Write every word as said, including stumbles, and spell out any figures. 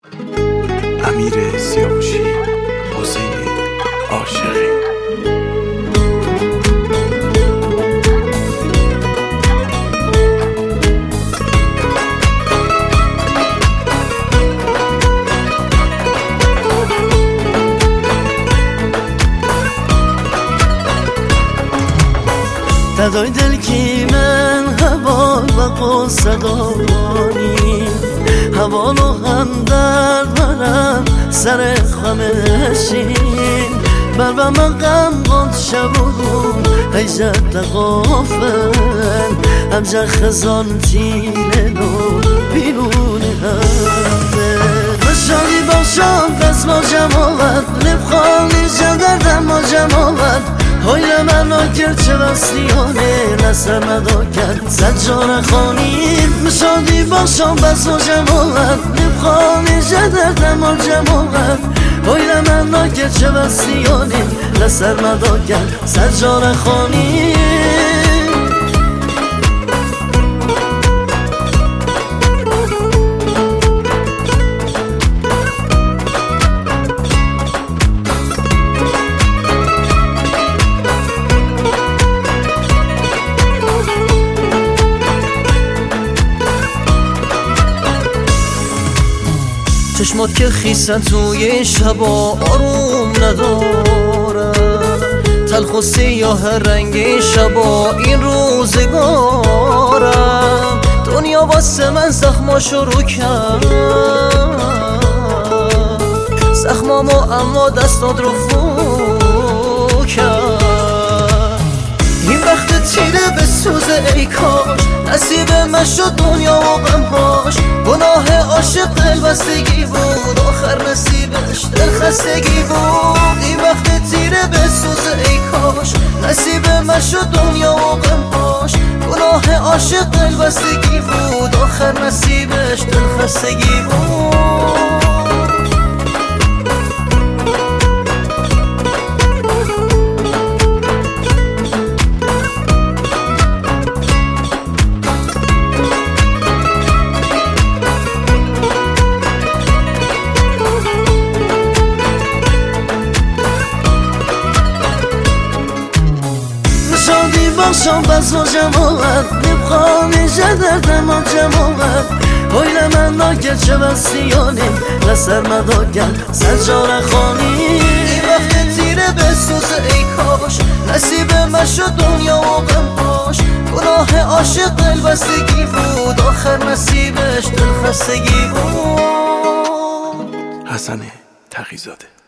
امیر سیاوشی، حسین عاشقی. تدای دل کی من هوال و قصدانی هوال و هم در برم سر خمشین بر و من غم قد شبون هیجت غافل همجا خزان تیره نو بیرون هفته مشانی باشم قسم و جمالت لب خالی جدردم و جمالت هایل من آگر چه وستیانه نسر ندا کرد سجار خانید مشادی باشم بس و جمالت لب خالی جدردم و جمالت هایل من آگر چه وستیانه نسر ندا کرد سجار خانید چشمات که خیسن توی شبا آروم ندارم تلخ و سیاه رنگ شبا این روزگارم دنیا واسه من زخما شروع کرد زخمامو اما دستات رو فو کرد این وقت تیره به سوزه ای کاش نصیب من شد دنیا و غمهاش گناه عاشق دلبستگی بود آخر نصیبش دلخستگی بود این وقت تیره به سوزه ای کاش نصیب من شد دنیا و غمهاش گناه عاشق دلبستگی بود آخر نصیبش دلخستگی بود باشم بس و جمالت نبخانه جدردم و جمالت هایل من ناگر چه وستیانه لسر مدا کرد سجار خانی این وقت تیره به سوزه ای کاش نصیب من شد دنیا و غمهاش گناه عاشق دلبستگی بود آخر نصیبش دلخستگی بود. حسن تقی‌زاده.